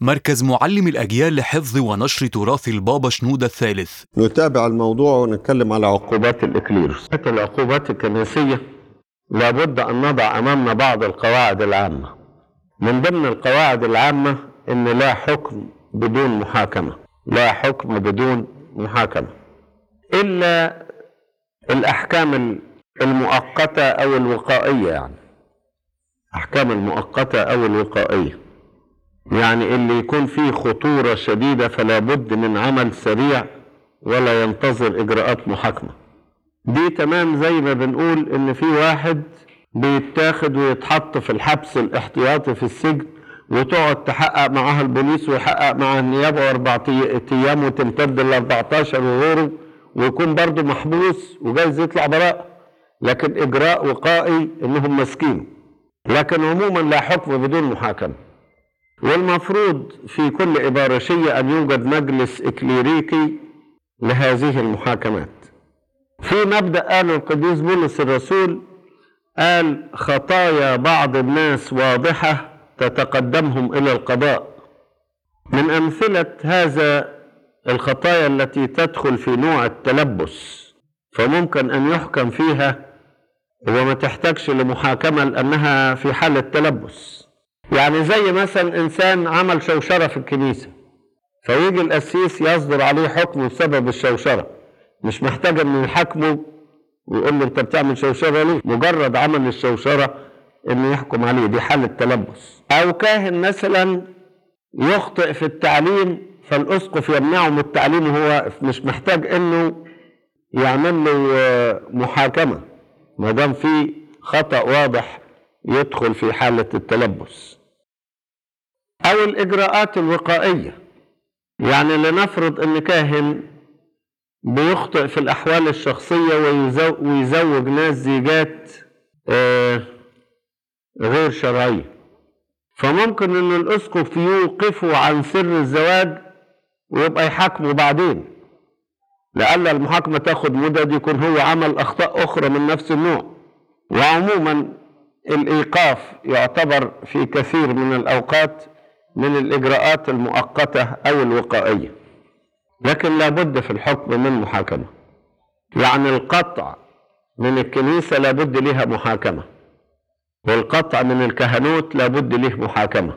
مركز معلم الأجيال لحفظ ونشر تراث البابا شنودة الثالث. نتابع الموضوع ونتكلم على عقوبات الإكليروس. العقوبات الكنسية لابد أن نضع أمامنا بعض القواعد العامة. من ضمن القواعد العامة أن لا حكم بدون محاكمة، لا حكم بدون محاكمة إلا الأحكام المؤقتة أو الوقائية، يعني أحكام المؤقتة أو الوقائية، يعني اللي يكون فيه خطورة شديدة فلا بد من عمل سريع ولا ينتظر إجراءات محاكمة. دي تمام زي ما بنقول إن في واحد بيتاخد ويتحط في الحبس الاحتياطي في السجن، وتقعد تحقق معاها البوليس ويحقق معاها النيابة 4 أيام وتمتد ل14 وغيره، ويكون برضه محبوس وجايز يطلع براءة، لكن إجراء وقائي إنهم ماسكينه. لكن عموما لا حكم بدون محاكمة. والمفروض في كل إبارشية أن يوجد مجلس إكليريكي لهذه المحاكمات. في مبدأ قاله القديس بولس الرسول، قال: خطايا بعض الناس واضحة تتقدمهم إلى القضاء. من أمثلة هذا الخطايا التي تدخل في نوع التلبس، فممكن أن يحكم فيها وما تحتاجش لمحاكمة لأنها في حالة تلبس. يعني زي مثلا إنسان عمل شوشرة في الكنيسة، فيجي القسيس يصدر عليه حكم بسبب الشوشرة، مش محتاج أن يحاكمه ويقول له أنت بتعمل شوشرة ليه؟ مجرد عمل الشوشرة أنه يحكم عليه، دي حالة تلبس. أو كاهن مثلا يخطئ في التعليم فالأسقف يمنعه من التعليم وهو واقف، مش محتاج أنه يعمل له محاكمة ما دام في خطأ واضح يدخل في حالة التلبس. أو الإجراءات الوقائية، يعني لنفرض أن كاهن بيخطئ في الأحوال الشخصية ويزوج ناس زيجات غير شرعية، فممكن أن الأسقف يوقفه عن سر الزواج ويبقى يحاكمه بعدين، لأن المحاكمة تاخد مدة يكون هو عمل أخطاء أخرى من نفس النوع. وعموما الإيقاف يعتبر في كثير من الأوقات من الإجراءات المؤقتة أو الوقائية، لكن لابد في الحكم من محاكمة. يعني القطع من الكنيسة لابد لها محاكمة، والقطع من الكهنوت لابد له محاكمة،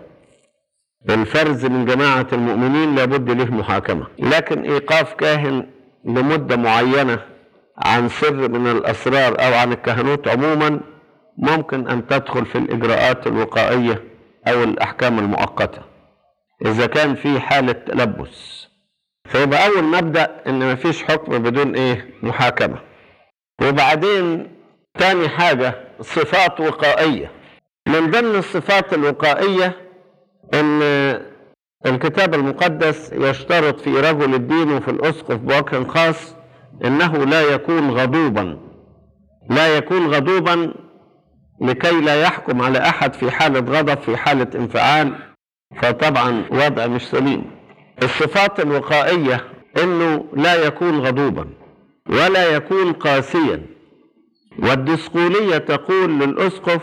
الفرز من جماعة المؤمنين لابد له محاكمة. لكن إيقاف كاهن لمدة معينة عن سر من الأسرار أو عن الكهنوت عموما ممكن أن تدخل في الإجراءات الوقائية أو الأحكام المؤقتة إذا كان في حالة تلبس. فيبقى أول مبدأ إن مفيش حكم بدون محاكمة. وبعدين تاني حاجة صفات وقائية. من ضمن الصفات الوقائية إن الكتاب المقدس يشترط في رجل الدين وفي الأسقف بوجه خاص إنه لا يكون غضوبا، لا يكون غضوبا لكي لا يحكم على أحد في حالة غضب، في حالة انفعال، فطبعا وضع مش سليم. الصفات الوقائية إنه لا يكون غضوبا ولا يكون قاسيا. والدسقولية تقول للأسقف: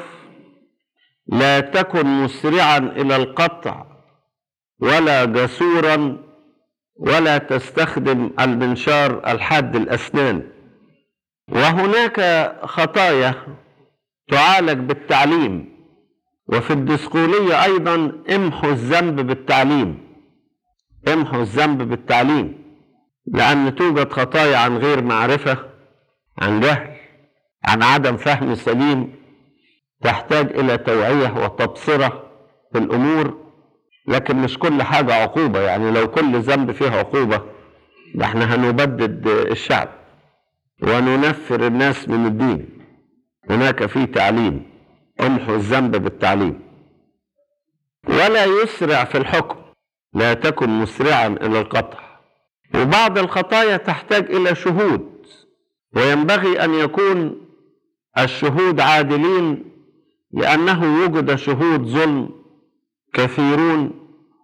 لا تكن مسرعا إلى القطع ولا جسورا ولا تستخدم المنشار الحاد الأسنان. وهناك خطايا تعالج بالتعليم، وفي الدسقولية أيضا امحوا الذنب بالتعليم، امحوا الذنب بالتعليم، لأن توجد خطايا عن غير معرفة، عن جهل، عن عدم فهم سليم، تحتاج إلى توعية وتبصرة في الأمور. لكن مش كل حاجة عقوبة، يعني لو كل ذنب فيه عقوبة ده احنا هنبدد الشعب وننفر الناس من الدين. هناك فيه تعليم، امحوا الذنب بالتعليم. ولا يسرع في الحكم، لا تكن مسرعا إلى القطع. وبعض الخطايا تحتاج إلى شهود، وينبغي أن يكون الشهود عادلين، لأنه وجد شهود ظلم كثيرون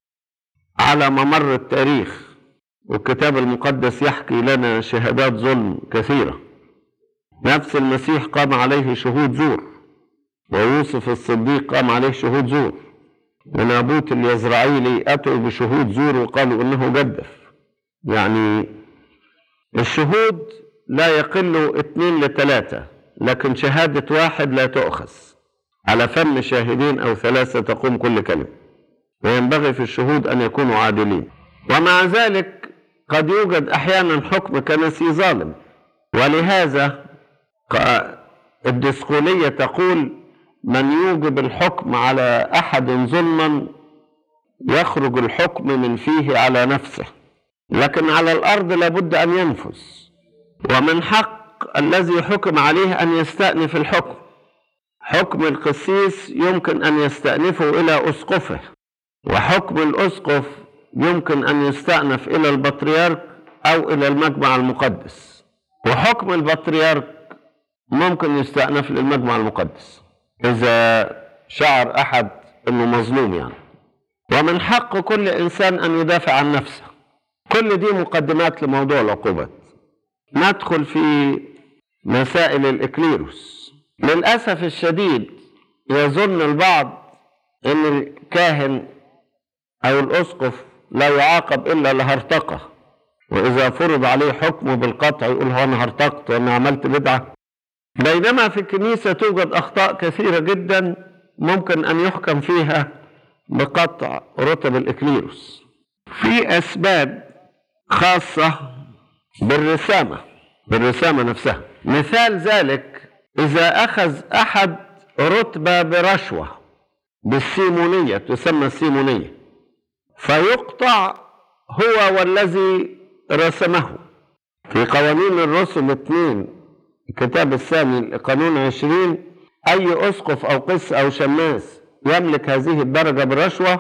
على ممر التاريخ، والكتاب المقدس يحكي لنا شهادات ظلم كثيرة. نفس المسيح قام عليه شهود زور، ويوسف الصديق قام عليه شهود زور، ونابوت اليزرعيلي أتوا بشهود زور وقالوا إنه جدف. يعني الشهود لا يقل 2 ل3، لكن شهادة واحد لا تؤخذ، على فم شاهدين أو 3 تقوم كل كلمة، وينبغي في الشهود أن يكونوا عادلين. ومع ذلك قد يوجد أحيانا حكم كنسي ظالم، ولهذا الدسقولية تقول: من يوجب الحكم على أحد ظلما يخرج الحكم من فيه على نفسه، لكن على الأرض لابد أن ينفذ. ومن حق الذي حكم عليه أن يستأنف الحكم. حكم القسيس يمكن أن يستأنفه إلى أسقفه، وحكم الأسقف يمكن أن يستأنف إلى البطريرك أو إلى المجمع المقدس، وحكم البطريرك ممكن يستأنف للمجمع المقدس إذا شعر أحد أنه مظلوم يعني. ومن حق كل إنسان أن يدافع عن نفسه. كل دي مقدمات لموضوع العقوبات. ندخل في مسائل الإكليروس. للأسف الشديد يظن البعض أن الكاهن أو الأسقف لا يعاقب إلا لهرطقة، وإذا فرض عليه حكمه بالقطع يقول: هو أنا هرطقت وأنا عملت بدعة. بينما في الكنيسة توجد أخطاء كثيرة جدا ممكن أن يحكم فيها بقطع رتب الإكليروس. في أسباب خاصة بالرسامة نفسها. مثال ذلك إذا أخذ أحد رتبة برشوة بالسيمونية، تسمى السيمونية، فيقطع هو والذي رسمه. في قوانين الرسل 2 الكتاب الثاني قانون 20، أي أسقف أو قس أو شماس يملك هذه الدرجة برشوة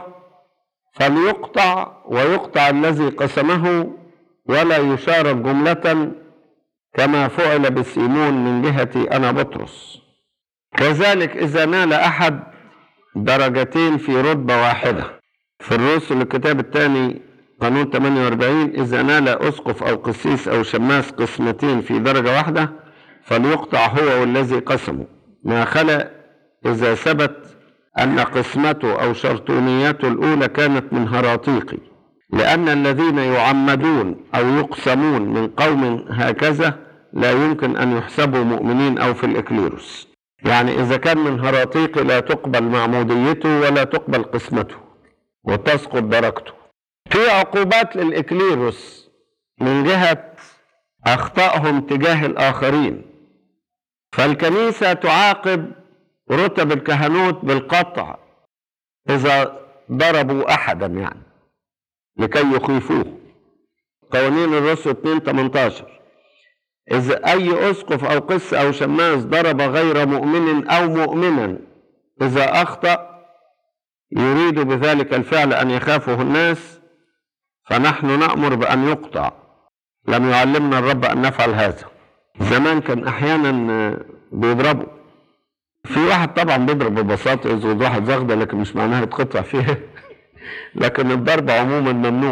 فليقطع، ويقطع الذي قسمه ولا يشارك جملة، كما فعل بسيمون من جهتي أنا بطرس. كذلك إذا نال أحد درجتين في رتبة واحدة، في الرسل الكتاب الثاني قانون 48، إذا نال أسقف أو قسيس أو شماس قسمتين في درجة واحدة فليقطع هو والذي قسمه، ما خلا إذا ثبت أن قسمته أو شرطونيته الأولى كانت من هراطيقي، لأن الذين يعمدون أو يقسمون من قوم هكذا لا يمكن أن يحسبوا مؤمنين أو في الإكليروس. يعني إذا كان من هراطيقي لا تقبل معموديته ولا تقبل قسمته وتسقط درجته. في عقوبات للإكليروس من جهة أخطائهم تجاه الآخرين، فالكنيسة تعاقب رتب الكهنوت بالقطع إذا ضربوا أحدا يعني لكي يخيفوه. قوانين الرسل 2:18، إذا أي أسقف أو قس أو شماس ضرب غير مؤمن أو مؤمنا إذا أخطأ يريد بذلك الفعل أن يخافه الناس، فنحن نأمر بأن يقطع. لم يعلمنا الرب أن نفعل هذا. زمان كان أحيانا بيضربوا. في واحد طبعا بيضرب ببساطة يزود واحد زغدة، لكن مش معناها يتقطع فيها لكن الضرب عموما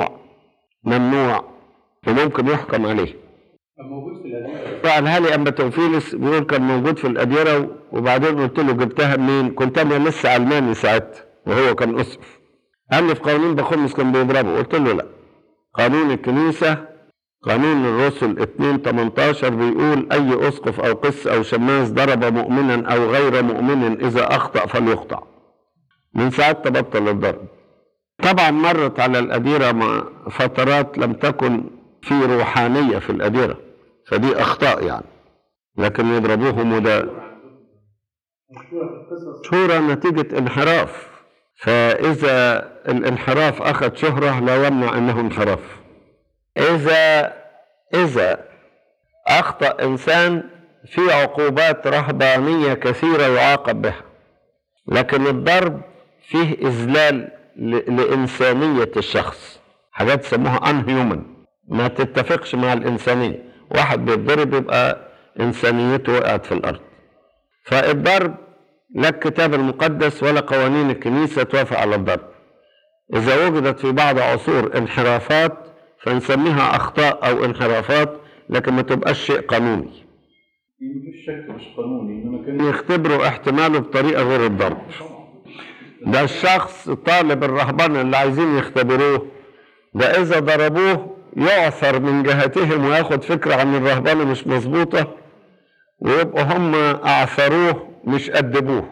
ممنوع وممكن يحكم عليه. موجود في الأديرة. فقالها لي أما توفيلس، بيقول كان موجود في الأديرة، وبعدين قلت له جبتها منين؟ كنت أنا لسه علماني ساعتها وهو كان أسقف. قال لي في قانون بخمس كان بيضربه. قلت له لا، قانون الكنيسة قانون الرسل 2:18 بيقول أي أسقف أو قس أو شماس ضرب مؤمنا أو غير مؤمن إذا أخطأ فليقطع. من ساعات تبطل الضرب. طبعا مرت على الأديرة مع فترات لم تكن في روحانية في الأديرة، فدي أخطاء يعني، لكن يضربوهم وده شهرة نتيجة انحراف. فإذا الانحراف أخذ شهرة لا يمنع أنه انحراف. إذا أخطأ إنسان في عقوبات رهبانية كثيرة يعاقب بها، لكن الضرب فيه إذلال لإنسانية الشخص، حاجات سموها unhuman، ما تتفقش مع الإنسانية. واحد بيتضرب يبقى إنسانيته وقعت في الأرض. فالضرب لا الكتاب المقدس ولا قوانين الكنيسة توافق على الضرب. إذا وجدت في بعض عصور انحرافات فنسميها أخطاء أو انحرافات، لكن ما تبقاش شيء قانوني. مفيش شك مش قانوني، إنما كان يختبروا احتماله بطريقة غير الضرب. ده الشخص طالب الرهبنة اللي عايزين يختبروه، ده إذا ضربوه يعثر من جهتهم وياخد فكرة عن الرهبنة مش مظبوطة، ويبقوا هم أعثروه مش أدبوه.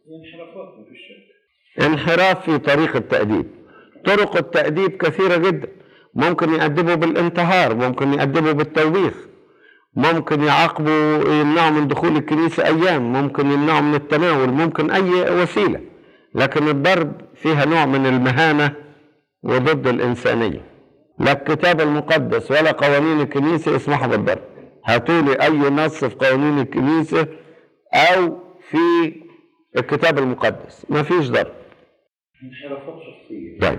انحراف في طريق التأديب. طرق التأديب كثيرة جدا، ممكن يأدبوا بالانتهار، ممكن يأدبوا بالتوبيخ، ممكن يعاقبوا يمنعوا من دخول الكنيسة أيام، ممكن يمنعوا من التناول، ممكن أي وسيلة، لكن الضرب فيها نوع من المهانة وضد الإنسانية. لا الكتاب المقدس ولا قوانين الكنيسة يسمحوا بالضرب. هاتولي أي نص في قوانين الكنيسة أو في الكتاب المقدس ما فيش ضرب. انحرافات شخصية. طيب،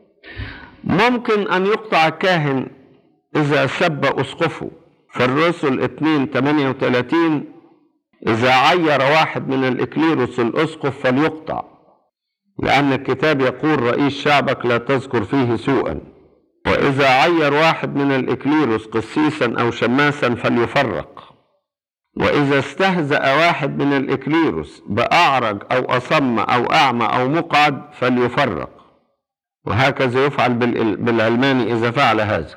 ممكن أن يقطع الكاهن إذا سب أسقفه في الرسل 2:38 إذا عير واحد من الإكليروس الأسقف فليقطع، لأن الكتاب يقول رئيس شعبك لا تذكر فيه سوءا. وإذا عير واحد من الإكليروس قسيسا أو شماسا فليفرق. وإذا استهزأ واحد من الإكليروس بأعرج أو أصم أو أعمى أو مقعد فليفرق. وهكذا يفعل بالعلماني إذا فعل هذا.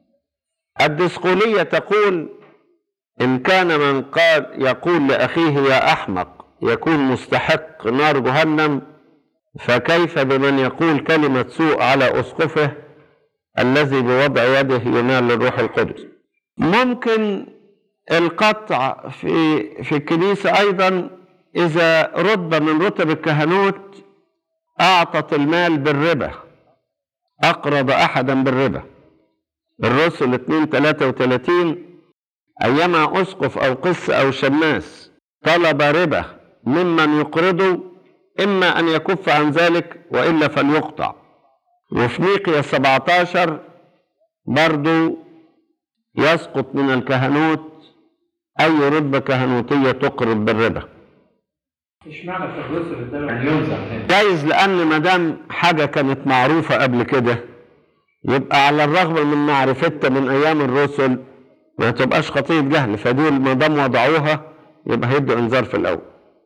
الدسقولية تقول إن كان من قال يقول لأخيه يا أحمق يكون مستحق نار جهنم، فكيف بمن يقول كلمة سوء على أسقفه الذي بوضع يده ينال الروح القدس. ممكن القطع في الكنيسة أيضا إذا رتبة من رتب الكهنوت أعطت المال بالربا، أقرض أحدا بالربا. الرسل 2:33 أيما أسقف أو قس أو شماس طلب ربا ممن يقرضه إما أن يكف عن ذلك وإلا فليقطع. وفي ميقيا 17 برضو يسقط من الكهنوت أي رتبة كهنوتية تقرض بالربا. مش معنى في الرسل الدولة أن ينزع جايز لأن مدام حاجة كانت معروفة قبل كده يبقى على الرغم من معرفتها من أيام الرسل ما تبقاش خطية جهل، فدول مدام وضعوها يبقى هيدوا إنذار في الأول.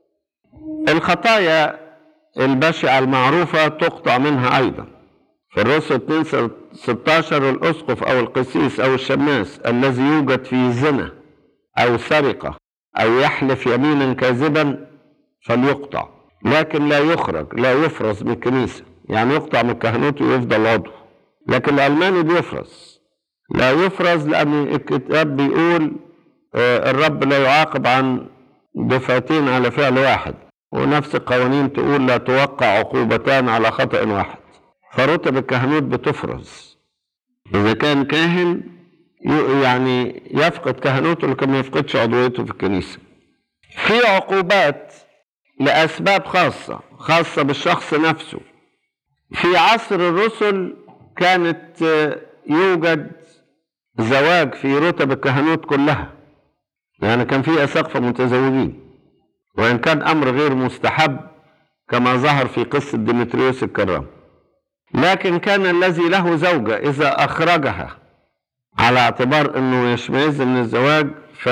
الخطايا البشعة المعروفة تقطع منها أيضا. في الرسل 2:16 الأسقف أو القسيس أو الشماس الذي يوجد في زنا أو سرقة أو يحلف يمينا كاذبا فليقطع، لكن لا يخرج، لا يفرز من الكنيسة، يعني يقطع من الكهنوت ويفضل عضو. لكن العلماني بيفرز، لا يفرز لأن الكتاب بيقول الرب لا يعاقب عن دفعتين على فعل واحد، ونفس القوانين تقول لا توقع عقوبتان على خطأ واحد. فرتب الكهنوت بتفرز. إذا كان كاهن يعني يفقد كهنوته لكن ما يفقدش عضويته في الكنيسة. في عقوبات لأسباب خاصة بالشخص نفسه. في عصر الرسل كانت يوجد زواج في رتب الكهنوت كلها، يعني كان في أساقفة متزوجين، وإن كان أمر غير مستحب كما ظهر في قصة ديمتريوس الكرام، لكن كان الذي له زوجة إذا أخرجها على اعتبار أنه يشمئز من الزواج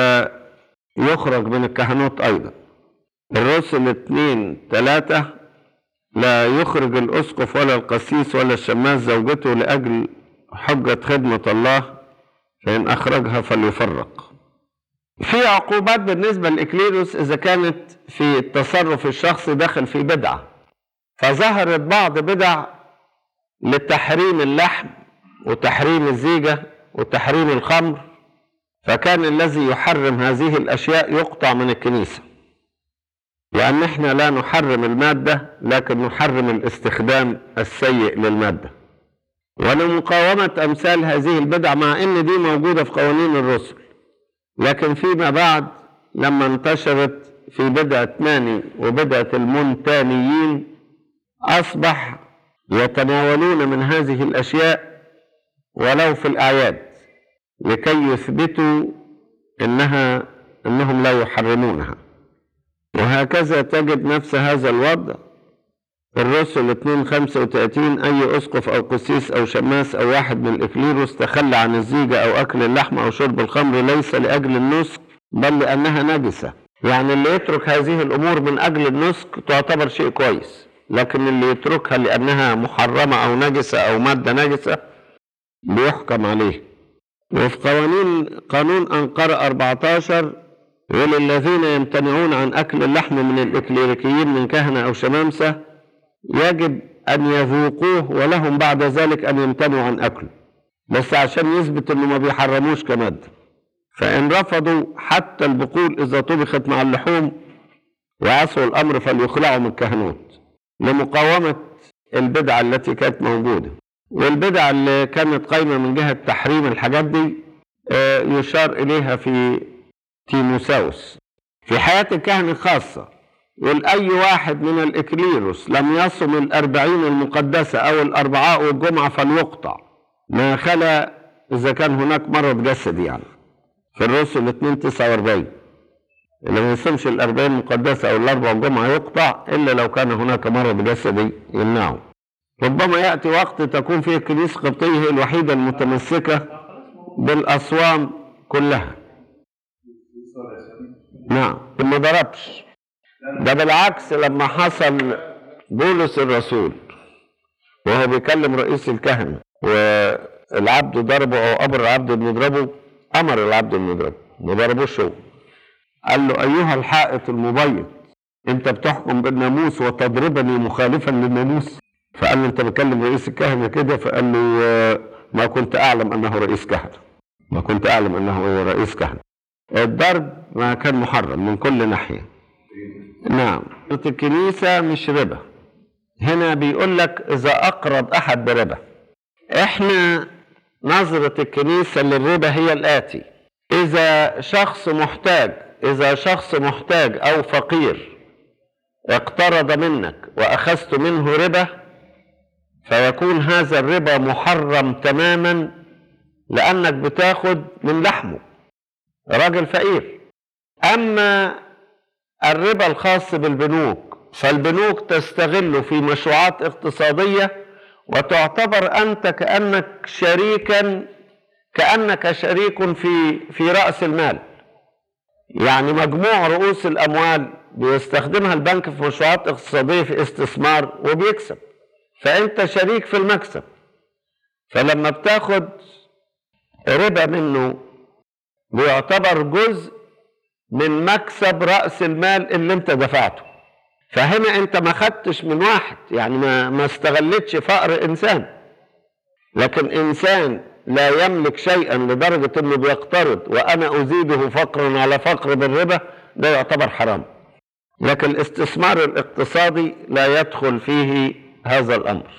فيخرج من الكهنوت أيضا. الرسل 2:3 لا يخرج الأسقف ولا القسيس ولا الشماس زوجته لأجل حجة خدمة الله، فإن أخرجها فليفرق. في عقوبات بالنسبة للإكليروس إذا كانت في التصرف الشخصي داخل في بدعة، فظهرت بعض بدع لتحريم اللحم وتحريم الزيجة وتحريم الخمر، فكان الذي يحرم هذه الأشياء يقطع من الكنيسة، لأن احنا لا نحرم المادة لكن نحرم الاستخدام السيء للمادة. ولمقاومة أمثال هذه البدع مع أن دي موجودة في قوانين الرسل، لكن فيما بعد لما انتشرت في بدعة ماني وبدعة المونتانيين أصبح يتناولون من هذه الأشياء ولو في الأعياد لكي يثبتوا أنهم لا يحرمونها. وهكذا تجد نفس هذا الوضع الرسل 2:35 أي أسقف أو قسيس أو شماس أو واحد من الإكليروس تخلى عن الزيجة أو أكل اللحم أو شرب الخمر ليس لأجل النسك بل لأنها نجسة. يعني اللي يترك هذه الأمور من أجل النسك تعتبر شيء كويس، لكن اللي يتركها لأنها محرمة أو نجسة أو مادة نجسة بيحكم عليه. وفي قانون أنقرة 14 وللذين يمتنعون عن أكل اللحم من الإكليريكيين من كهنة أو شمامسة يجب أن يذوقوه ولهم بعد ذلك أن يمتنعوا عن أكله، بس عشان يثبت أنه ما بيحرموش كمادة. فإن رفضوا حتى البقول إذا طبخت مع اللحوم وعصوا الأمر فليخلعوا من الكهنوت لمقاومة البدعة التي كانت موجودة. والبدعة اللي كانت قايمة من جهة تحريم الحاجات دي يشار إليها في تيموساوس في حياة الكهنة الخاصة. والأي واحد من الإكليروس لم يصم 40 المقدسة أو الأربعاء والجمعة فليقطع، ما خلا إذا كان هناك مرض جسدي، يعني في الرسل 2:49 اللي ما يصومش 40 المقدسة أو الأربع والجمعة يقطع إلا لو كان هناك مرض جسدي يمنعه. ربما يأتي وقت تكون فيه الكنيسة القبطية هي الوحيدة المتمسكة بالأصوام كلها. نعم، ما ضربش ده، بالعكس لما حصل بولس الرسول وهو بيكلم رئيس الكهنة والعبد ضربه أو أمر العبد أن يضربه، أمر العبد أن يضربه، ما ضربوش هو. قال له أيها الحائط المبيض أنت بتحكم بالناموس وتضربني مخالفا للناموس؟ فقال له أنت بتكلم رئيس الكهنة كده؟ فقال له ما كنت أعلم أنه رئيس كهنة، ما كنت أعلم أنه رئيس كهنة. الضرب ما كان محرم من كل ناحية. نعم، الكنيسة مش ربا. هنا بيقول لك إذا أقرض أحد بربا. إحنا نظرة الكنيسة للربا هي الآتي: إذا شخص محتاج أو فقير اقترض منك وأخذت منه ربا فيكون هذا الربا محرم تماما، لأنك بتاخد من لحمه، راجل فقير. أما الربا الخاص بالبنوك فالبنوك تستغله في مشروعات اقتصادية وتعتبر أنت كأنك شريك في رأس المال. يعني مجموع رؤوس الأموال بيستخدمها البنك في مشروعات اقتصادية في استثمار وبيكسب، فأنت شريك في المكسب. فلما بتاخد ربا منه بيعتبر جزء من مكسب رأس المال اللي انت دفعته. فهنا انت ما خدتش من واحد، يعني ما استغلتش فقر انسان، لكن انسان لا يملك شيئا لدرجة انه بيقترض وانا ازيده فقرا على فقر بالربا، ده يعتبر حرام. لكن الاستثمار الاقتصادي لا يدخل فيه هذا الامر.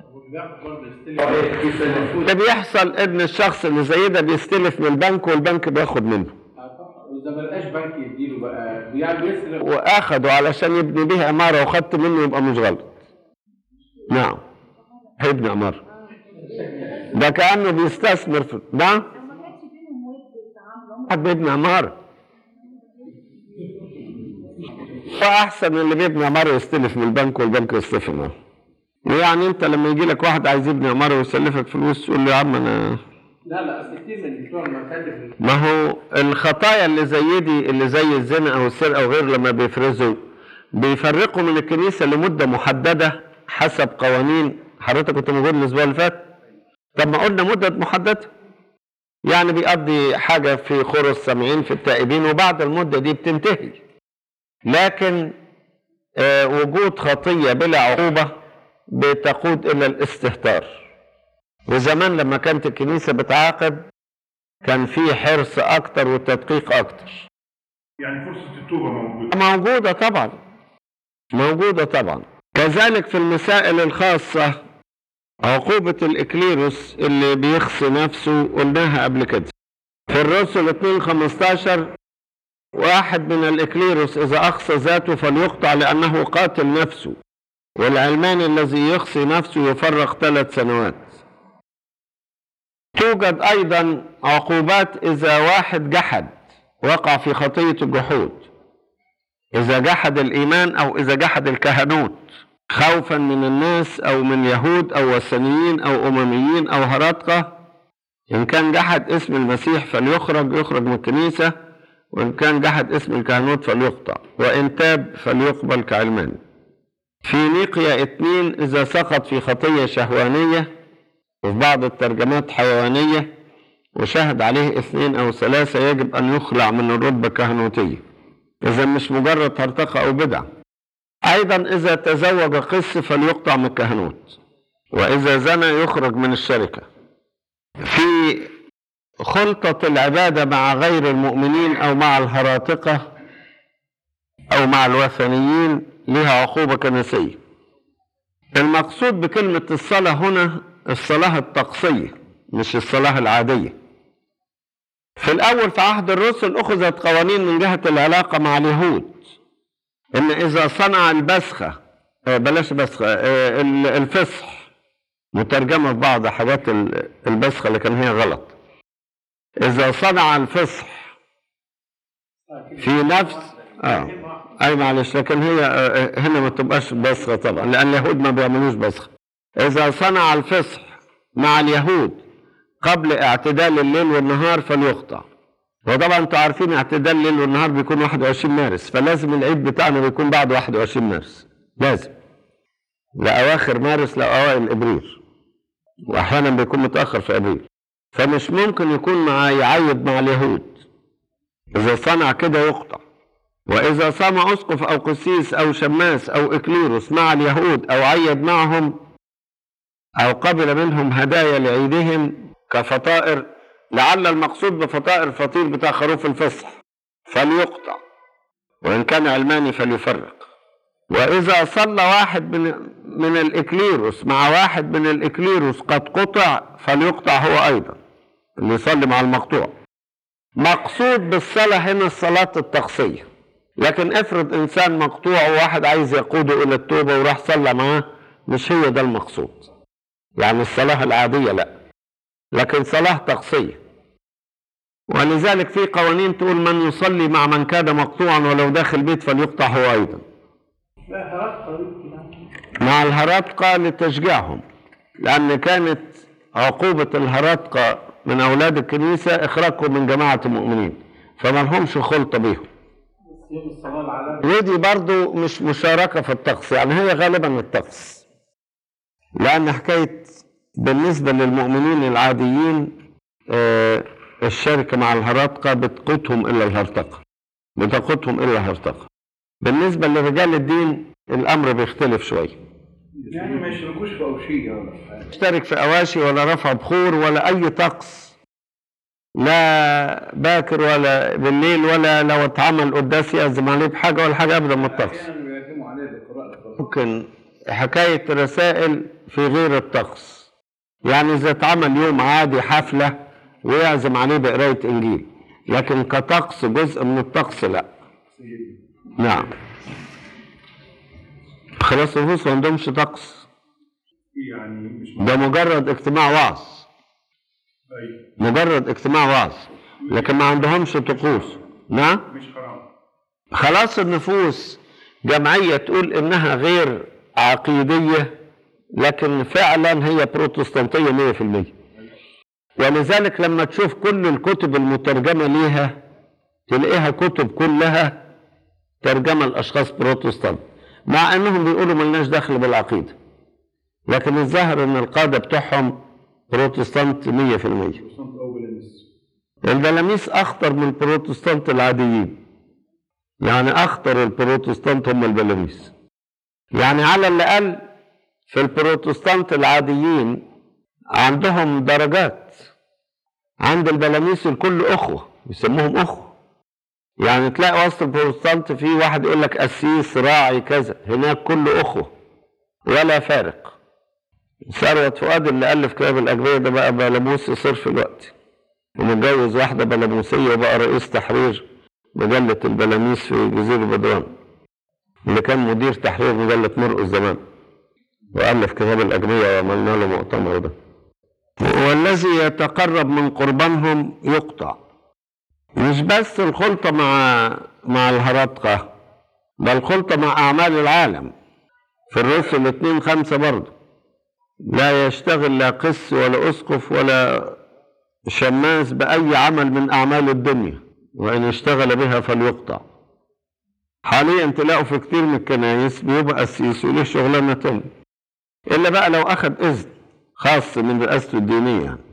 اللي بيحصل ان الشخص اللي زي ده بيستلف من البنك والبنك بياخد منه، واذا ما لقاش بنك يديله بقى بيسرق واخده علشان يبني بيها عماره وخدت منه يبقى مش غلط. نعم، هيبني عماره، ده كانه بيستثمر في نعم، واحد بيبني عماره فاحسن اللي بيبني عماره يستلف من البنك والبنك يستلف منه. يعني انت لما يجي لك واحد عايز يبني عماره ويسلفك فلوس تقول له يا عم انا لا كتير من بتوع المكاتب. ما هو الخطايا اللي زي دي، اللي زي الزنا او السرقه وغير، لما بيفرقوا من الكنيسه لمده محدده حسب قوانين. حضرتك كنت موجود الاسبوع اللي فات؟ طب ما قلنا مده محدده، يعني بيقضي حاجه في خرس سامعين في التائبين وبعد المده دي بتنتهي. لكن وجود خطيه بلا عقوبه بتقود الى الاستهتار. وزمان لما كانت الكنيسة بتعاقب كان في حرص أكتر وتدقيق أكتر. يعني فرصة التوبة موجودة طبعا. كذلك في المسائل الخاصة عقوبة الإكليروس اللي بيخصي نفسه قلناها قبل كده في الرسل 2:15: واحد من الإكليروس إذا أخصى ذاته فليقطع لأنه قاتل نفسه، والعلمان الذي يخصي نفسه يفرق 3 سنوات. توجد أيضا عقوبات إذا واحد جحد، وقع في خطية الجحود، إذا جحد الإيمان أو إذا جحد الكهنوت خوفا من الناس أو من يهود أو وثنيين أو أمميين أو هرطقة. إن كان جحد اسم المسيح يخرج من الكنيسة، وإن كان جحد اسم الكهنوت فليقطع، وإن تاب فليقبل كعلمان. في نيقيا 2 إذا سقط في خطية شهوانية، وفي بعض الترجمات حيوانية، وشهد عليه 2 أو 3 يجب أن يخلع من الرتبة الكهنوتية، إذا مش مجرد هرطقة أو بدعة. أيضا إذا تزوج قس فليقطع من الكهنوت، وإذا زنى يخرج من الشركة. في خلطة العبادة مع غير المؤمنين أو مع الهراطقة أو مع الوثنيين لها عقوبة كنسية. المقصود بكلمة الصلاة هنا الصلاة الطقسية مش الصلاة العادية. في الأول في عهد الرسل أخذت قوانين من جهة العلاقة مع اليهود، إن إذا صنع البسخة الفصح، مترجمة في بعض حاجات البسخة لكن هي غلط. إذا صنع الفصح في نفس أي معلش، لكن هي هنا ما تبقاش بسخة طبعا لأن اليهود ما بيعملوش بسخة. إذا صنع الفصح مع اليهود قبل اعتدال الليل والنهار فليقطع. وطبعا انتوا عارفين اعتدال الليل والنهار بيكون 21 مارس، فلازم العيد بتاعنا بيكون بعد 21 مارس، لازم لأواخر مارس لأوائل إبريل، وأحيانا بيكون متأخر في أبريل. فمش ممكن يكون يعيد مع اليهود، إذا صنع كده يقطع. وإذا صام أسقف أو قسيس أو شماس أو إكليروس مع اليهود أو عيد معهم أو قبل منهم هدايا لعيدهم كفطائر، لعل المقصود بفطائر الفطير بتاع خروف الفصح، فليقطع، وإن كان علماني فليفرق. وإذا صلى واحد من الإكليروس مع واحد من الإكليروس قد قطع فليقطع هو أيضا، اللي يصلي مع المقطوع. مقصود بالصلاة هنا الصلاة الطقسية، لكن افرض إنسان مقطوع وواحد عايز يقوده إلى التوبة وراح صلى معاه، مش هي ده المقصود، يعني الصلاة العادية لا، لكن صلاة طقسية. ولذلك في قوانين تقول من يصلي مع من كان مقطوعا ولو داخل بيت فليقطع هو أيضا، مع الهراطقة لتشجيعهم، لأن كانت عقوبة الهراطقة من أولاد الكنيسة إخراجهم من جماعة المؤمنين، فما لهمش خلطة بيهم. ودي برضو مش مشاركة في الطقس، يعني هي غالبا الطقس، لأن حكاية بالنسبة للمؤمنين العاديين الشركة مع الهراطقة بتقودهم إلى الهرطقة، بالنسبة لرجال الدين الأمر بيختلف شوية، يعني ما يشتركوش في أوشية ولا حاجة، يشترك في أواشي ولا رفع بخور ولا أي طقس، لا باكر ولا بالليل، ولا لو اتعمل قداس يعزم عليه بحاجة ولا حاجة أبدا من الطقس. ممكن حكاية رسائل في غير الطقس، يعني إذا اتعمل يوم عادي حفلة ويعزم عليه بقراية إنجيل، لكن كطقس جزء من الطقس لا. نعم، خلاص النفوس ما عندهمش طقس، يعني مش ده مجرد اجتماع وعظ، مجرد اجتماع وعظ، لكن ما عندهمش طقوس. نعم، مش حرام. خلاص النفوس جمعية تقول إنها غير عقيدية، لكن فعلا هي بروتستانتية 100%. ولذلك لما تشوف كل الكتب المترجمة ليها تلاقيها كتب كلها ترجمة الأشخاص بروتستانت، مع أنهم بيقولوا ملناش دخل بالعقيدة، لكن الظاهر أن القادة بتوعهم بروتستانت 100%. البلاميس أخطر من البروتستانت العاديين، يعني أخطر البروتستانت هم البلاميس، يعني على الأقل في البروتستانت العاديين عندهم درجات، عند البلاميس الكل أخوة، يسموهم أخوة، يعني تلاقي وسط البروتستانت في واحد يقول لك قسيس راعي كذا، هناك كل أخوة ولا فارق. ثروت فؤاد اللي ألف كتاب الأجبية ده بقى بلاموس يصير في الوقت، ومتجوز واحدة بلاموسية وبقى رئيس تحرير مجلة البلاميس في جزيرة بدران، اللي كان مدير تحرير مجلة مرقس زمان، وألف كتاب الأجبية وعملنا له مؤتمر ده. والذي يتقرب من قربانهم يقطع. مش بس الخلطة مع الهراطقة، بل الخلطة مع أعمال العالم. في الرسل 2:5 برضه لا يشتغل لا قس ولا أسقف ولا شماس بأي عمل من أعمال الدنيا، وإن اشتغل بها فليقطع. حاليا تلاقوا في كتير من الكنايس بيبقى قسيس وليه شغلانة تانية، إلا بقى لو أخذ إذن خاص من رئاسته الدينية يعني.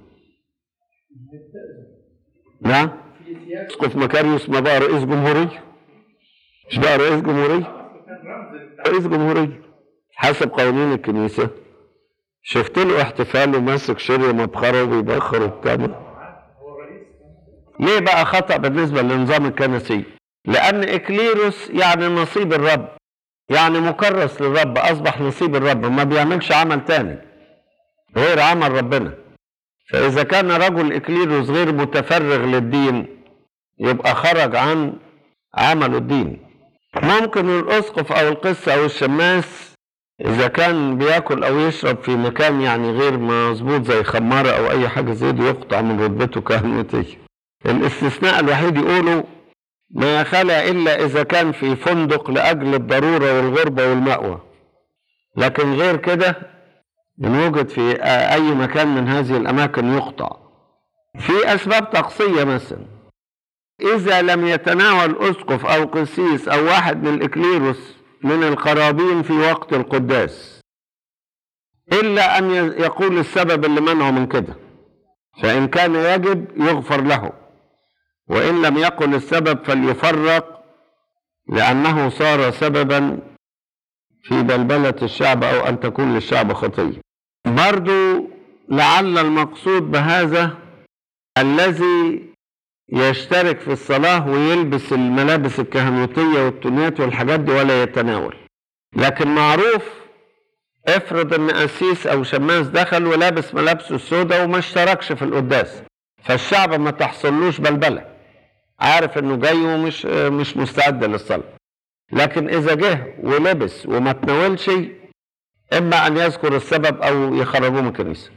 نعم. اسقف مكاريوس ما بقى رئيس جمهورية؟ مش بقى رئيس جمهورية؟ رئيس جمهورية حسب قوانين الكنيسة. شفت له احتفال وماسك شرية مبخرة وبيبخر التاني. ليه بقى خطأ بالنسبة للنظام الكنسي؟ لأن إكليروس يعني نصيب الرب، يعني مكرس للرب، أصبح نصيب الرب، ما بيعملش عمل تاني غير عمل ربنا. فإذا كان رجل إكليروس غير متفرغ للدين يبقى خرج عن عمل الدين. ممكن الأسقف أو القس أو الشماس إذا كان بياكل أو يشرب في مكان يعني غير مظبوط زي خمارة أو أي حاجة زي دي يقطع من رتبته كهنوتية. الاستثناء الوحيد يقولوا ما خلا إلا إذا كان في فندق لأجل الضرورة والغربة والمأوى، لكن غير كده إن وجد في أي مكان من هذه الأماكن يقطع. في أسباب طقسية مثلا، إذا لم يتناول أسقف أو قسيس أو واحد من الإكليروس من القرابين في وقت القداس إلا أن يقول السبب اللي منعه من كده، فإن كان يجب يغفر له، وإن لم يقل السبب فليفرق، لأنه صار سببا في بلبلة الشعب أو أن تكون للشعب خطية. برضو لعل المقصود بهذا الذي يشترك في الصلاة ويلبس الملابس الكهنوتية والتونيات والحاجات دي ولا يتناول. لكن معروف افرض ان قسيس او شماس دخل ولابس ملابسه السوداء وما اشتركش في القداس، فالشعب ما تحصلوش بلبلة، عارف انه جاي ومش مستعد للصلاة. لكن اذا جه ولبس وما تناولش اما ان يذكر السبب او يخرجوه من الكنيسة.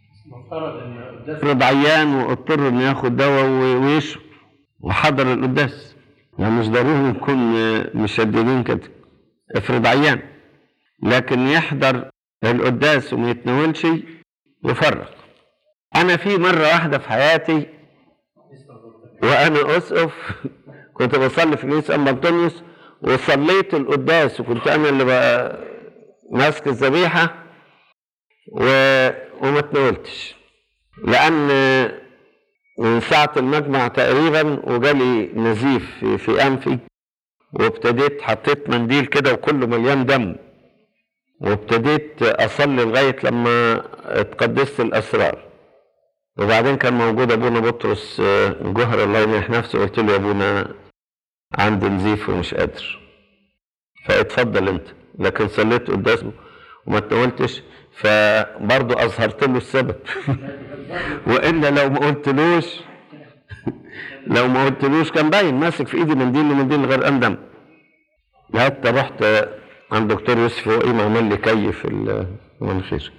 افرض عيان واضطر انه ياخد دواء ويشرب وحضر القداس، يعني مش ضروري نكون مشددين كده. افرض عيان لكن يحضر القداس وما يتناولش يفرق. انا في مرة واحدة في حياتي وانا اسقف كنت بصلي في كنيسة أنبا أنطونيوس وصليت القداس وكنت انا اللي ماسك الذبيحة وما تناولتش، لأن من ساعة المجمع تقريبا وجالي نزيف في أنفي، وابتديت حطيت منديل كده وكله مليان دم، وابتديت أصلي لغاية لما اتقدست الأسرار. وبعدين كان موجود أبونا بطرس جوهر الله ينيح نفسه، قلت له يا أبونا عندي نزيف ومش قادر، فاتفضل أنت. لكن صليت قداسه وما تناولتش، فبرضه أظهرت له السبب. وإلا لو ما قلتلوش كان باين ماسك في إيدي منديل غير أندم. حتى رحت عند دكتور يوسف وقيم عمل لي كي في المناخير.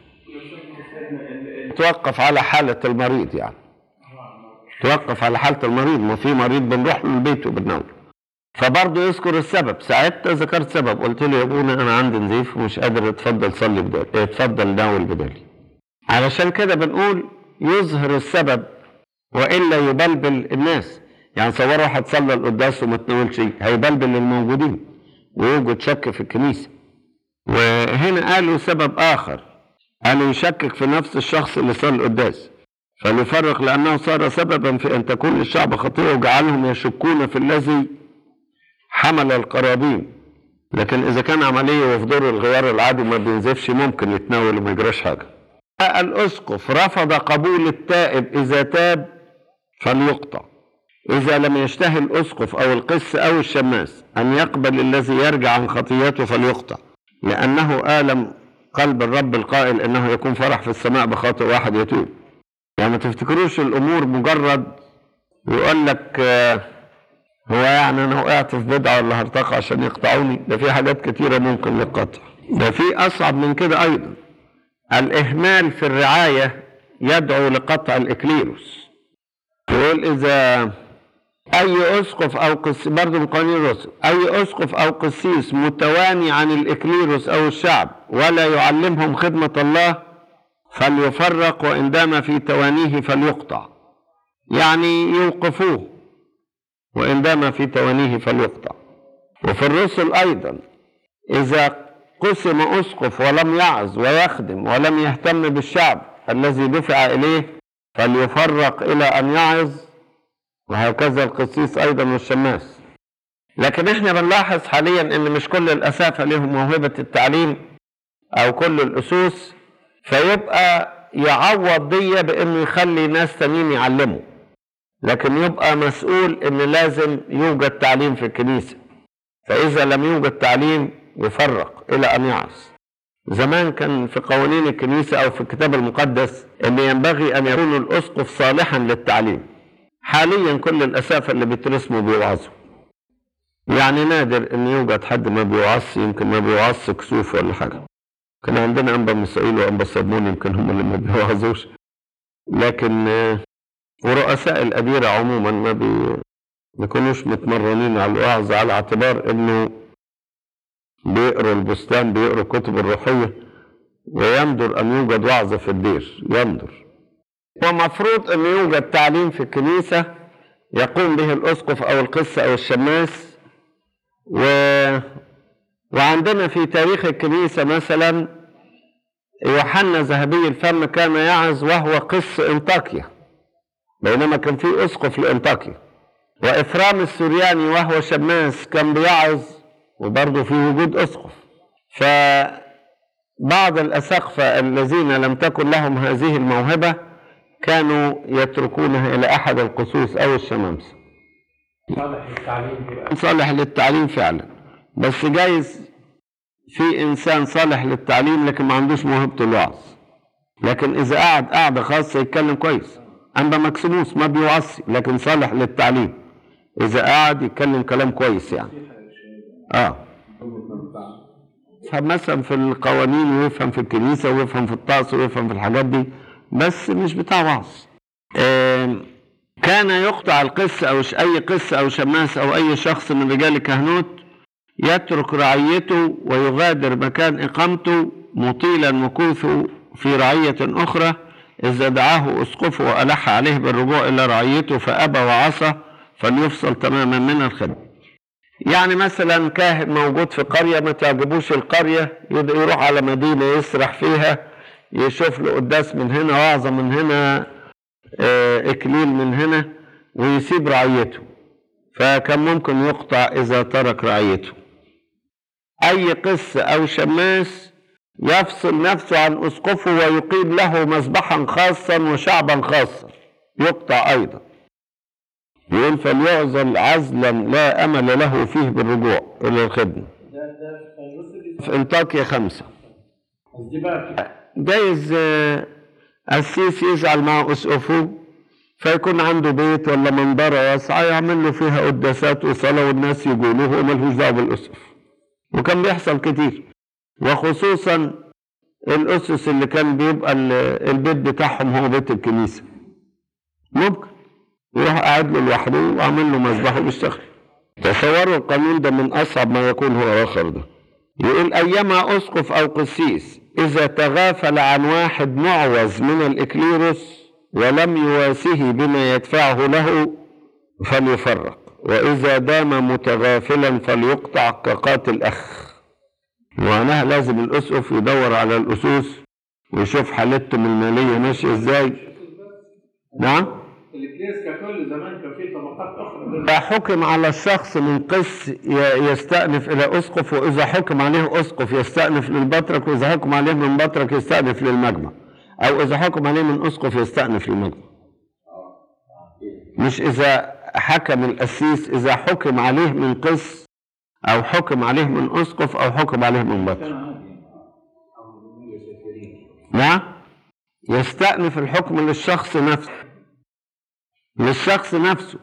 توقف على حالة المريض، يعني توقف على حالة المريض. ما في مريض بنروح له البيت وبنناول، فبرضه يذكر السبب. ساعتها ذكرت سبب، قلت له يا ابونا انا عندي نزيف ومش قادر، اتفضل صلي بدالي، اتفضل ناول بدالي. علشان كده بنقول يظهر السبب والا يبلبل الناس. يعني صور واحد صلى القداس وما تناولش هيبلبل الموجودين ويوجد شك في الكنيسه. وهنا قالوا سبب اخر، قالوا يشكك في نفس الشخص اللي صلى القداس فليفرق، لانه صار سببا في ان تكون للشعب خطيئه وجعلهم يشكون في الذي حمل القرابين. لكن إذا كان عملية وفي دور الغيار العادي ما بينزفش ممكن يتناول وما يجراش حاجة. الأسقف رفض قبول التائب إذا تاب فليقطع. إذا لم يشتهي الأسقف أو القس أو الشماس أن يقبل الذي يرجع عن خطياته فليقطع، لأنه آلم قلب الرب القائل إنه يكون فرح في السماء بخاطئ واحد يتوب. يعني ما تفتكروش الأمور مجرد يقول لك هو يعني انا وقعت في بدعه ولا هرتقى عشان يقطعوني. ده في حاجات كتيره ممكن للقطع. ده في اصعب من كده ايضا، الاهمال في الرعايه يدعو لقطع الاكليروس. يقول اذا اي اسقف او قسيس، برضه من قانون الرسل، اي اسقف او قسيس متواني عن الاكليروس او الشعب ولا يعلمهم خدمه الله فليفرق، وان دام في توانيه فليقطع. يعني يوقفوه، وإن دام في توانيه فليقطع. وفي الرسل أيضا إذا قسم أسقف ولم يعظ ويخدم ولم يهتم بالشعب الذي دفع إليه فليفرق إلى أن يعظ، وهكذا القسيس أيضا والشماس. لكن احنا بنلاحظ حاليا ان مش كل الأسافة لهم موهبة التعليم أو كل الأسوس، فيبقى يعوض دي بأنه يخلي ناس تانيين يعلموا، لكن يبقى مسؤول ان لازم يوجد تعليم في الكنيسة، فإذا لم يوجد تعليم يفرق إلى أن يعظ. زمان كان في قوانين الكنيسة أو في الكتاب المقدس أن ينبغي أن يكون الأسقف صالحا للتعليم. حاليا كل الأسافة اللي بيترسموا بيوعظوا، يعني نادر أن يوجد حد ما بيوعظ، يمكن ما بيوعظ كسوف ولا حاجة. كان عندنا أنبا مسائيل وأنبا صابون يمكن هم اللي ما بيوعظوش، لكن ورؤساء الأديرة عموما ما بيكونوش متمرنين على الوعظ، على اعتبار أنه بيقروا البستان، بيقروا الكتب الروحية، ويندر أن يوجد وعظ في الدير، يندر. ومفروض أن يوجد تعليم في الكنيسة يقوم به الأسقف أو القس أو الشماس. وعندنا في تاريخ الكنيسة مثلا يوحنا ذهبي الفم كان يعظ وهو قس انطاكيا، بينما كان في أسقف لانطاكيا. وإفرام السورياني وهو شماس كان بيعظ وبرضه في وجود أسقف. فبعض الأساقفة الذين لم تكن لهم هذه الموهبة كانوا يتركونها إلى أحد القسوس أو الشمامسة. صالح للتعليم، صالح للتعليم فعلا، بس جايز في إنسان صالح للتعليم لكن ما عندوش موهبة الوعظ، لكن إذا قعد قعدة خاصة يتكلم كويس. أنبا مكسيموس ما بيوعظ لكن صالح للتعليم، إذا قعد يتكلم كلام كويس يعني. فمثلا في القوانين ويفهم في الكنيسة ويفهم في الطقس ويفهم في الحاجات دي، بس مش بتاع وعظ. كان يقطع القس أو أي قس أو شماس أو أي شخص من رجال الكهنوت يترك رعيته ويغادر مكان إقامته مطيلا مكوثه في رعية أخرى إذا دعاه أسقفه وألح عليه بالرجوع إلى رعيته فأبى وعصى فليفصل تماما من الخدمة. يعني مثلا كاهن موجود في قرية ما تعجبوش القرية، يروح على مدينة يسرح فيها، يشوف له قداس من هنا، وعظة من هنا، إكليل من هنا، ويسيب رعيته. فكان ممكن يقطع إذا ترك رعيته. أي قس أو شماس يفصل نفسه عن أسقفه ويقيم له مذبحا خاصا وشعبا خاصا يقطع أيضا. يقول فليعزل عزلا لا أمل له فيه بالرجوع إلى الخدمة. في انطاكيا 5. جايز قسيس يزعل مع أسقفه فيكون عنده بيت ولا منبرة واسعة يعمل له فيها قداسات وصلاة والناس يقولوه وملهوش دعوة بالأسقف، وكان بيحصل كتير. وخصوصا الأسس اللي كان بيبقى البيت بتاعهم هو بيت الكنيسة، ممكن يروح قاعد له لوحده وعمل له مذبحه وبيشتغل. تصوروا القانون ده من أصعب ما يكون هو آخر ده. يقول أيما أسقف أو قسيس إذا تغافل عن واحد معوز من الإكليروس ولم يواسه بما يدفعه له فليفرق، وإذا دام متغافلا فليقطع كقاتل أخ. ومعناها لازم الأسقف يدور على الأسوس ويشوف حالتهم المالية ماشية إزاي. نعم؟ الكنيسة ككل زمان كان في طبقات أخرى. إذا حكم على الشخص من قس يستأنف إلى أسقف، وإذا حكم عليه أسقف يستأنف للبطرك، وإذا حكم عليه من بطرك يستأنف للمجمع، أو إذا حكم عليه من أسقف يستأنف للمجمع. مش إذا حكم القسيس، إذا حكم عليه من قس أو حكم عليه من أسقف أو حكم عليه من بطرك. نعم؟ يستأنف الحكم للشخص نفسه، للشخص نفسه.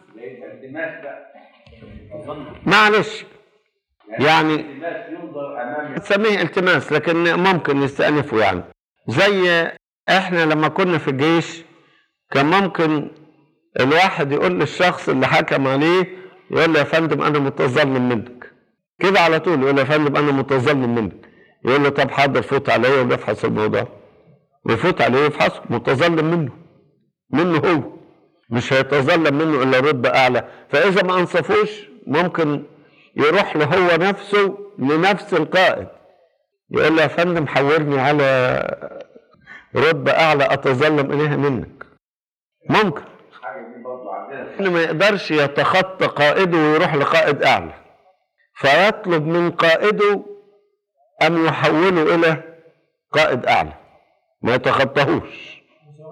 معلش يعني تسميه التماس لكن ممكن يستأنفه. يعني زي احنا لما كنا في الجيش كان ممكن الواحد يقول للشخص اللي حكم عليه، يقول له يا فندم انا متظلم منك، كده على طول يقول له يا فندم انا متظلم منك. يقول له طب حاضر فوت عليه ونفحص الموضوع، ويفوت عليه ويفحصه. متظلم منه هو، مش هيتظلم منه الا رتبه اعلى. فاذا ما انصفوش ممكن يروح له هو نفسه لنفس القائد يقول له يا فندم حورني على رتبة أعلى أتظلم إليها منك. ممكن إنه ما يقدرش يتخطى قائده ويروح لقائد أعلى، فيطلب من قائده أن يحوله إلى قائد أعلى ما يتخطاهوش.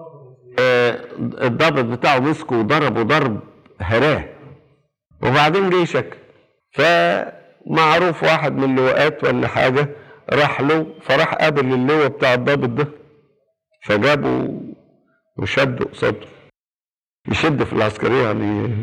الضابط بتاعه مسكه وضربه ضرب هراه، وبعدين جه شك، فمعروف واحد من اللواءات ولا حاجة راح له، فراح قابل اللواء بتاع الضابط ده فجابه وشده قصاده. يشد في العسكرية يعني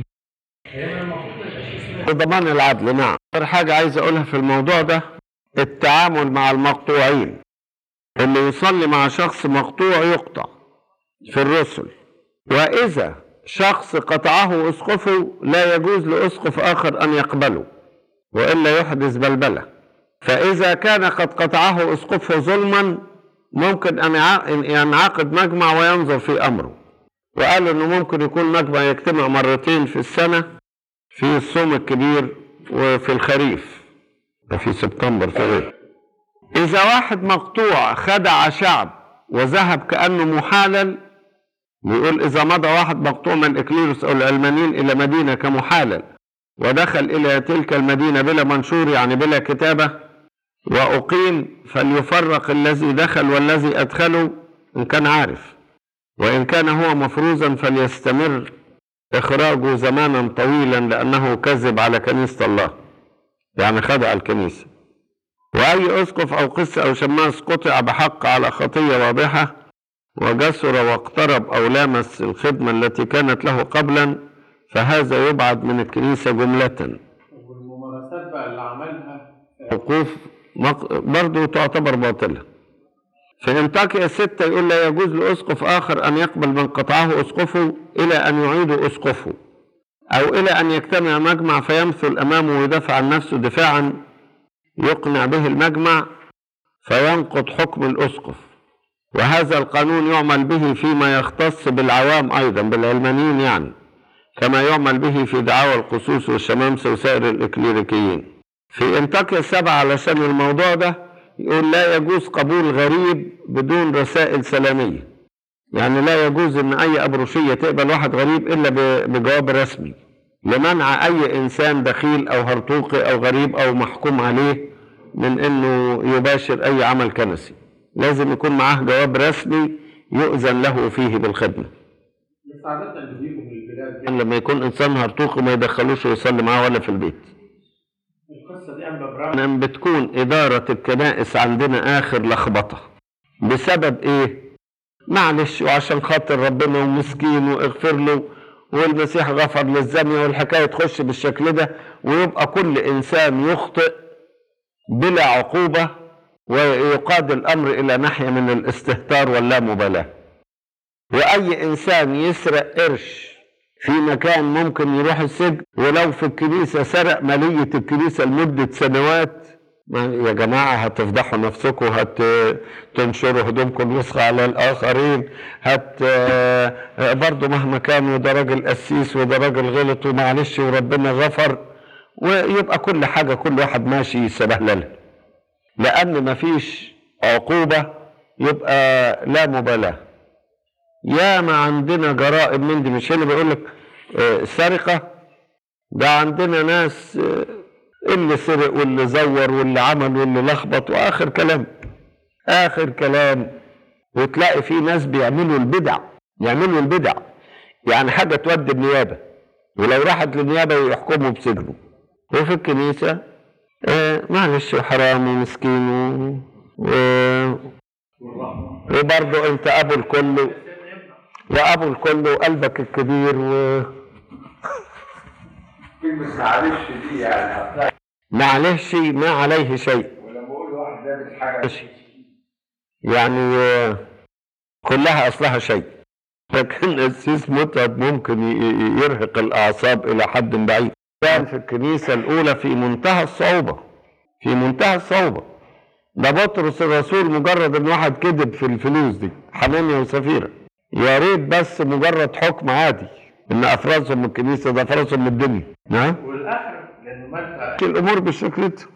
ضمان العدل. نعم. آخر حاجة عايز أقولها في الموضوع ده التعامل مع المقطوعين. اللي يصلي مع شخص مقطوع يقطع في الرسل، وإذا شخص قطعه أسقفه لا يجوز لأسقف آخر أن يقبله وإلا يحدث بلبلة. فإذا كان قد قطعه أسقفه ظلما ممكن أن ينعقد مجمع وينظر في أمره. وقالوا أنه ممكن يكون مجمع يجتمع مرتين في السنة، في الصوم الكبير وفي الخريف، في سبتمبر في غيره. إذا واحد مقطوع خدع شعب وذهب كأنه محالل، بيقول إذا مضى واحد مقطوع من الإكليروس أو العلمانيين إلى مدينة كمحالل ودخل إلى تلك المدينة بلا منشور يعني بلا كتابة وأقيم، فليفرق الذي دخل والذي أدخله إن كان عارف، وإن كان هو مفروزا فليستمر إخراجه زمانا طويلا لأنه كذب على كنيسة الله، يعني خدع الكنيسة. وأي أسقف أو قس أو شماس قطع بحق على خطية واضحة وجسر واقترب أو لامس الخدمة التي كانت له قبلا فهذا يبعد من الكنيسة جملة. والممارسات بقى اللي عملها وقوف برضو تعتبر باطلة. في انطاكيا 6 يقول لا يجوز لأسقف آخر أن يقبل من قطعه أسقفه إلى أن يعيد أسقفه، أو إلى أن يجتمع مجمع فيمثل أمامه ويدافع عن نفسه دفاعا يقنع به المجمع فينقض حكم الأسقف. وهذا القانون يعمل به فيما يختص بالعوام أيضا، بالعلمانيين يعني، كما يعمل به في دعاوى القصوص والشمامسة وسائر الإكليريكيين. في انطاكيا 7 علشان الموضوع ده يقول لا يجوز قبول غريب بدون رسائل سلامية، يعني لا يجوز ان اي ابروشية تقبل واحد غريب الا بجواب رسمي، لمنع اي انسان دخيل او هرطوقي او غريب او محكوم عليه من انه يباشر اي عمل كنسي. لازم يكون معاه جواب رسمي يؤذن له فيه بالخدمة. بس عادة اللي بيجوا من البلاد دي لما يكون انسان هرطوقي ما يدخلوش ويصلي معاه ولا في البيت. القصة دي أنبا براء بتكون إدارة الكنائس عندنا آخر لخبطة. بسبب إيه؟ معلش وعشان خاطر ربنا ومسكين واغفر له والمسيح غفر للزانية والحكاية تخش بالشكل ده، ويبقى كل إنسان يخطئ بلا عقوبة ويقاد الأمر إلى ناحية من الاستهتار واللامبالاة. وأي إنسان يسرق قرش في مكان ممكن يروح السجن، ولو في الكنيسة سرق مالية الكنيسة لمدة سنوات. يا جماعة هتفضحوا نفسكم، هتنشروا هدومكم الوسخة على الآخرين، برضو مهما كان وده راجل قسيس وده راجل غلط ومعلش وربنا غفر، ويبقى كل حاجة كل واحد ماشي سبهلله، لأن مفيش عقوبة يبقى لا مبالاة. يا ما عندنا جرائم من دي، مش اللي بيقولك سرقة، ده عندنا ناس اللي سرق واللي زور واللي عمل واللي لخبط وآخر كلام آخر كلام. وتلاقي في ناس بيعملوا البدع يعني حاجة تودي النيابة، ولو راحت للنيابة يحكموا بسجنه، وفي الكنيسة معلش حرام ومسكين وبرضه انت ابو الكل وابو الكل وقلبك الكبير كلمة معلش دي يعني معلش ما عليه شيء، ولما بقول واحد لابس حاجة يعني كلها اصلها شيء. لكن السيس متعب ممكن يرهق الاعصاب الى حد بعيد. كان في الكنيسة الاولى في منتهى الصعوبة، ده بطرس الرسول مجرد ان واحد كذب في الفلوس دي، حنانيا وسفيرة، يا ريت بس مجرد حكم عادي ان افرزهم من الكنيسة، ده افرزهم من الدنيا. نعم. والآخر لانه منفعه الامور بالشكل ده.